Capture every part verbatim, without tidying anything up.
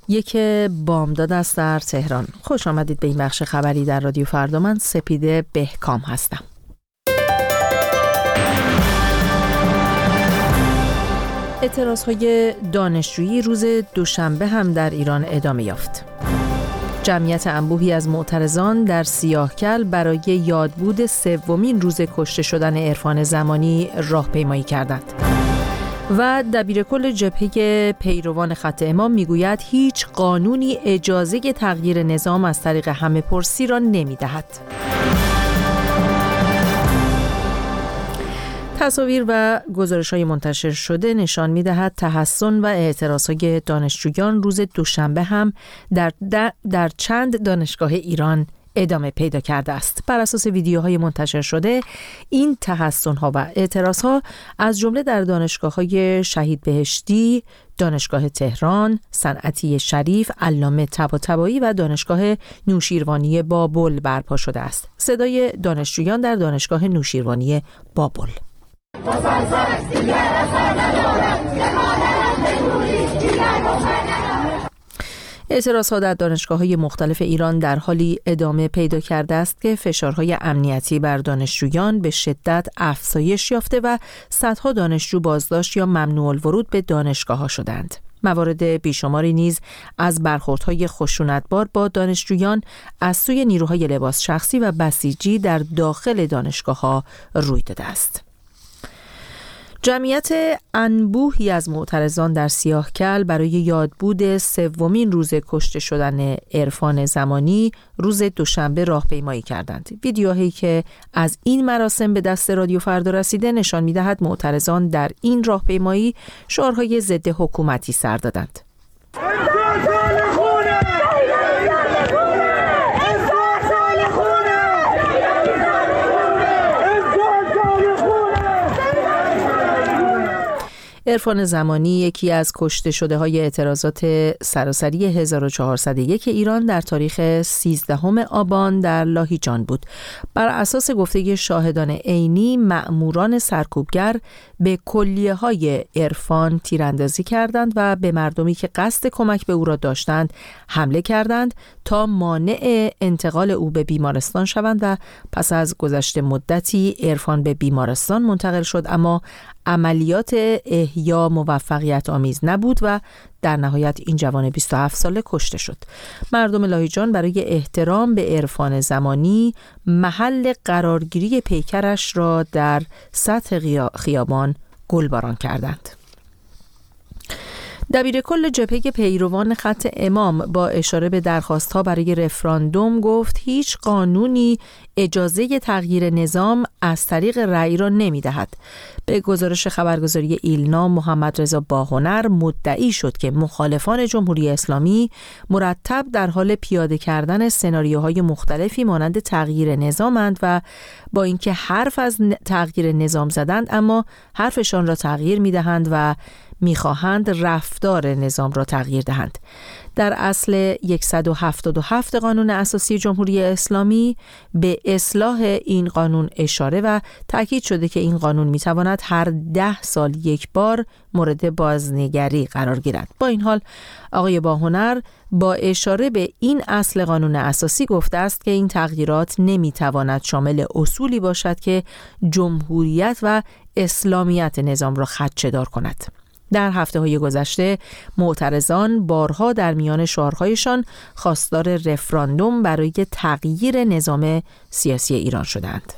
یک بامداد است در تهران. خوش آمدید به این بخش خبری در رادیو فردا. من سپیده بهکام هستم. اعتراضهای دانشجویی روز دوشنبه هم در ایران ادامه یافت. جمعیت انبوهی از معترضان در سیاهکل برای یادبود سومین روز کشته شدن عرفان زمانی راهپیمایی کردند. و دبیرکل جبهه پیروان خط امام میگوید هیچ قانونی اجازه تغییر نظام از طریق همه پرسی را نمیدهد. تصاویر و گزارش‌های منتشر شده نشان می‌دهد تحصن و اعتراضهای دانشجویان روز دوشنبه هم در, در چند دانشگاه ایران ادامه پیدا کرده است. بر اساس ویدیوهای منتشر شده، این تحصن‌ها و اعتراضها از جمله در دانشگاه‌های شهید بهشتی، دانشگاه تهران، صنعتی شریف، علامه طباطبایی و دانشگاه نوشیروانی بابل برپا شده است. صدای دانشجویان در دانشگاه نوشیروانی بابل. اعتراضها در دانشگاه‌های مختلف ایران در حالی ادامه پیدا کرده است که فشارهای امنیتی بر دانشجویان به شدت افزایش یافته و صدها دانشجو بازداشت یا ممنوع الورود به دانشگاه‌ها شدند. موارد بیشماری نیز از برخوردهای خشونتبار با دانشجویان از سوی نیروهای لباس شخصی و بسیجی در داخل دانشگاه‌ها روی داده است. جمعیت انبوهی از معترضان در سیاهکل برای یادبود سومین روز کشته شدن عرفان زمانی روز دوشنبه راهپیمایی کردند. ویدیوهایی که از این مراسم به دست رادیو فردا رسیده نشان می‌دهد معترضان در این راهپیمایی شعارهای ضد حکومتی سر دادند. عرفان زمانی یکی از کشته شده های اعتراضات سراسری هزار و چهارصد و یک ایران در تاریخ سیزدهم آبان در لاهیجان بود. بر اساس گفته شاهدان عینی، مأموران سرکوبگر به کلیه های عرفان تیراندازی کردند و به مردمی که قصد کمک به او را داشتند حمله کردند تا مانع انتقال او به بیمارستان شوند و پس از گذشت مدتی عرفان به بیمارستان منتقل شد، اما عملیات احیا موفقیت آمیز نبود و در نهایت این جوان بیست و هفت ساله کشته شد. مردم لاهیجان برای احترام به عرفان زمانی محل قرارگیری پیکرش را در سطح خیابان گلباران کردند. دبیرکل جبهه پیروان خط امام با اشاره به درخواست‌ها برای رفراندوم گفت هیچ قانونی اجازه تغییر نظام از طریق رأی را نمی‌دهد. به گزارش خبرگزاری ایلنا، محمد رضا باهنر مدعی شد که مخالفان جمهوری اسلامی مرتب در حال پیاده کردن سناریوهای مختلفی مانند تغییر نظامند و با اینکه حرف از تغییر نظام زدند اما حرفشان را تغییر می‌دهند و می‌خواهند رفتار نظام را تغییر دهند. در اصل صد و هفتاد و هفت قانون اساسی جمهوری اسلامی به اصلاح این قانون اشاره و تاکید شده که این قانون می‌تواند هر ده سال یک بار مورد بازنگری قرار گیرد. با این حال آقای باهنر با اشاره به این اصل قانون اساسی گفته است که این تغییرات نمی‌تواند شامل اصولی باشد که جمهوریت و اسلامیت نظام را خدشه‌دار کند. در هفته‌های گذشته معترضان بارها در میان شعارهایشان خواستار رفراندوم برای تغییر نظام سیاسی ایران شدند.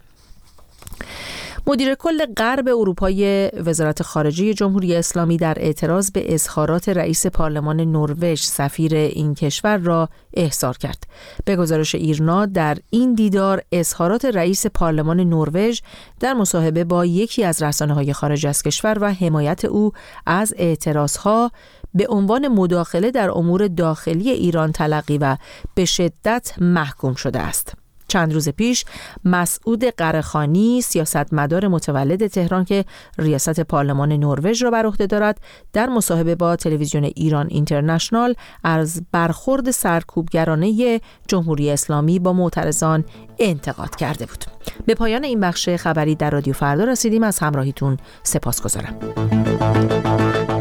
مدیر کل غرب اروپای وزارت خارجه جمهوری اسلامی در اعتراض به اظهارات رئیس پارلمان نروژ سفیر این کشور را احضار کرد. به گزارش ایرنا در این دیدار اظهارات رئیس پارلمان نروژ در مصاحبه با یکی از رسانه‌های خارج از کشور و حمایت او از اعتراضها به عنوان مداخله در امور داخلی ایران تلقی و به شدت محکوم شده است. چند روز پیش مسعود قره‌خانی، سیاستمدار متولد تهران که ریاست پارلمان نروژ را بر عهده دارد، در مصاحبه با تلویزیون ایران اینترنشنال از برخورد سرکوبگرانه جمهوری اسلامی با معترضان انتقاد کرده بود. به پایان این بخش خبری در رادیو فردا رسیدیم. از همراهیتون سپاسگزارم.